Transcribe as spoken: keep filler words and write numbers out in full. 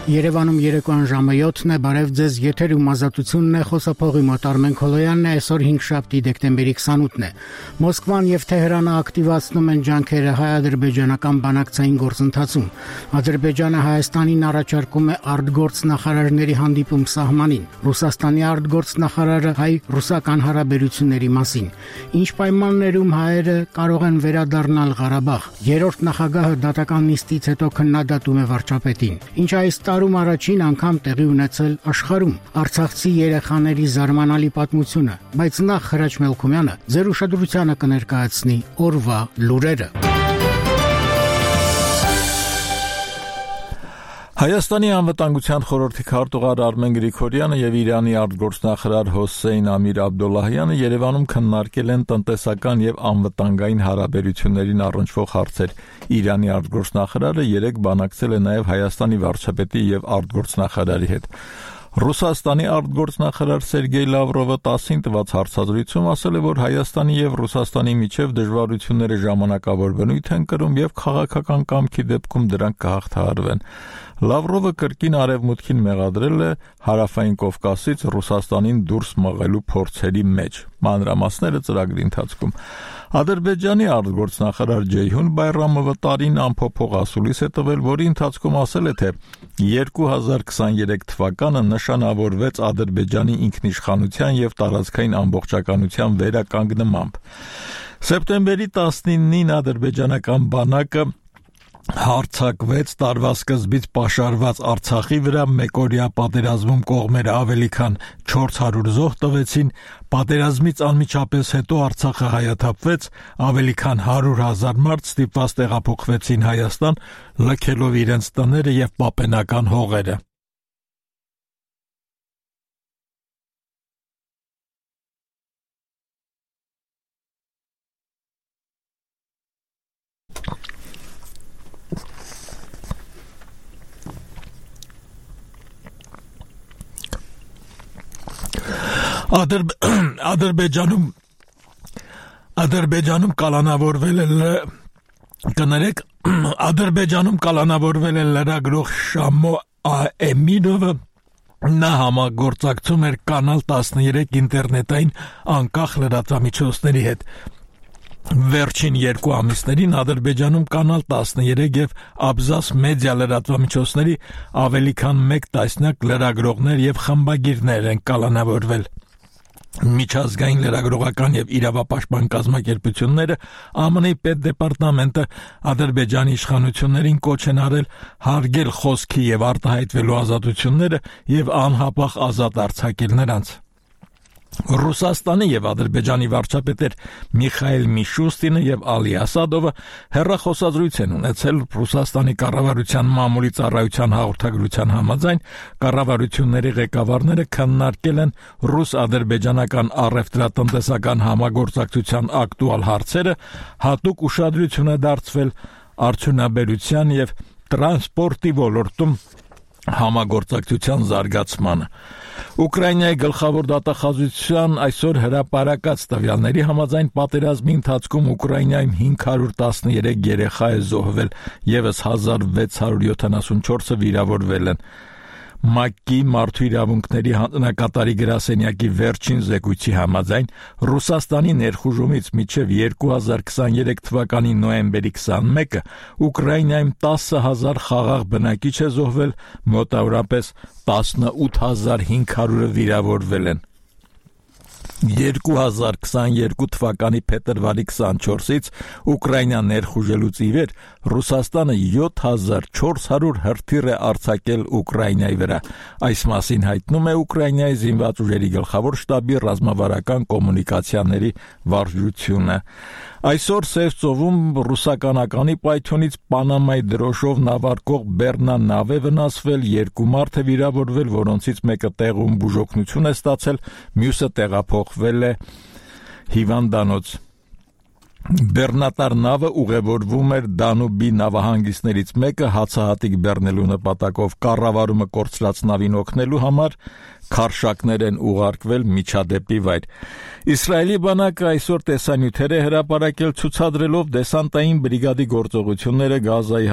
Երևանում երեկոյան ժամը յոթն է, բարև ձեզ, եթերում ազատությունն է, խոսափողի մոտ Արմեն Քոլոյանն է, այսօր հինգշաբթի դեկտեմբերի քսանութն է։ Մոսկվան եւ Թեհրանը ակտիվացնում են ջանքերը հայ-ադրբեջանական բանակցային գործընթացում։ Ադրբեջանը Հայաստանին առաջարկում է արտգործնախարարների հանդիպում սահմանին։ Ռուսաստանի արտգործնախարարը հայ-ռուսական հարաբերությունների մասին։ Ինչ պայմաններում հայերը կարող են վերադառնալ Ղարաբաղ։ Երրորդ նախագահը դատական նիստից հետո քննադատում է վարչապետին։ Ինչ այս տարում առաջին անգամ տեղի ունեցել աշխարհում արցախցի երեխաների զարմանալի պատմությունը, բայց նախ Հրաչ Մելքումյանը ձեր ուշադրությանը կներկայացնի օրվա լուրերը։ Հայաստանի անվտանգության խորհրդի քարտուղար Արմեն Գրիգորյանը եւ Իրանի արտգործնախարար Հոսեյն Ամիր Աբդոլլահյանը Երևանում քննարկել են տնտեսական եւ անվտանգային հարաբերություններին առնչվող հարցեր։ Իրանի արտգործնախարարը երեկ բանակցել է նաեւ Հայաստանի վարչապետի եւ արտգործնախարարի հետ։ Ռուսաստանի արտգործնախարար Սերգեյ Լավրովը տասին տված հարցազրույցում ասել է, որ Հայաստանի եւ Ռուսաստանի միջև դժվարությունները ժամանակավոր բնույթ են կրում եւ քաղաքական կամքի դեպքում դրանք կհաղթահարվեն։ Լավրովը կրկին արևմուտքին մեղադրել է հարավային Կովկասից Ռուսաստանին դուրս մղելու փորձերի մեջ։ Մանրամասները ծրագրի ընթացքում։ Ադրբեջանի արտգործնախարար Ջեյհուն Բայրամովը տարին ամփոփող ասուլիս է տվել, որի ընթացքում ասել է, թե երկու հազար քսաներեք թվականը նշանավորվեց Ադրբեջանի ինքնիշխանության եւ տարածքային ամբողջականության վերականգնմամբ։ Սեպտեմբերի տասնինին ադրբեջանական բանակը հարձակվեց տարվա սկզբից պաշարված Արցախի վրա, մեկօրյա պատերազմում կողմերը ավելի քան չորս հարյուր զոհ տվեցին, պատերազմից անմիջապես հետո Արցախը հայաթափվեց, ավելի քան հարյուր հազար մարդ ստիպված տեղափոխվեցին Հայաստան, լքելով իրենց տները եւ պապենական հողերը։ Ադրբեջանում Ադրբեջանում կալանավորվել է կներեք Ադրբեջանում կալանավորվել է լրագրող Շամո Էմինովը, նա համագործակցում էր կանալ տասներեք ինտերնետային անկախ լրատվամիջոցների հետ։ Վերջին երկու ամիսներին Ադրբեջանում կանալ տասներեք եւ Աբզաս մեդիա լրատվամիջոցների ավելի քան մեկ տասնյակ լրագրողներ եւ խմբագիրներ են կալանավորվել։ Միջազգային լրագրողական եւ իրավապաշտպան կազմակերպությունները Α M N-ի պետդեպարտամենտը Ադրբեջանի իշխանություններին կոչ են արել հարգել խոսքի եւ արտահայտվելու ազատությունները եւ անհապաղ ազատ արձակել նրանց։ Ռուսաստանի եւ Ադրբեջանի վարչապետեր Միխայել Միշուստինը եւ Ալի Ասադովը հեռախոսազրույց են ունեցել Ռուսաստանի կառավարության մամուլի ծառայության հաղորդագրության համաձայն, կառավարությունների ղեկավարները քննարկել են ռուս-ադրբեջանական առևտրատնտեսական համագործակցության ակտուալ հարցերը, հատուկ ուշադրություն է դարձվել արդյունաբերության եւ տրանսպորտի ոլորտում համագործակցության զարգացմանը։ Ուկրաինայի գլխավոր դատախազության այսօր հրապարակած տվյալների համաձայն պատերազմի ընթացքում Ուկրաինայում հինգ հարյուր տասներեք երեխա է զոհվել, եւս հազար վեց հարյուր յոթանասունչորսը վիրավորվել են։ ՄԱԿ-ի մարդու իրավունքների հանձնակատարի գրասենյակի վերջին զեկույցի համաձայն Ռուսաստանի ներխուժումից մինչև երկու հազար քսաներեք թվականի նոյեմբերի քսանմեկը Ուկրաինայում տասը հազար խաղաղ բնակիչ է զոհվել, մոտավորապես տասնութ հազար հինգ հարյուրը վիրավորվել են։ երկու հազար քսաներկու թվականի փետրվարի քսանչորսից Ուկրաինա ներխուժելուց ի վեր Ռուսաստանը յոթ հազար չորս հարյուր հրթիռ է արձակել Ուկրաինայի վրա։ Այս մասին հայտնում է Ուկրաինայի զինված ուժերի գլխավոր շտաբի ռազմավարական կոմունիկացիաների վարժությունը։ Այսօր Սև ծովում ռուսականականի պայթյունից Պանամայի դրոշով նավարկող Բեռնա նավ է վնասվել, երկու մարդ է վիրավորվել, որոնցից մեկը տեղում բուժօգնություն է ստացել, մյուսը տեղափոխվել է հիվանդանոց։ Բեռնատար նավը ուղևորվում էր Դանուբի նավահանգիստներից մեկը հացահատիկ բեռնելու նպատակով, կառավարումը կորցրած նավին օգնելու համար քարշակներ են ուղարկվել միջադեպի վայր։ Իսրայելի բանակը այսօր տեսանյութեր է հրապարակել ցուցադրելով դեսանտային բրիգադի գործողությունները Գազայի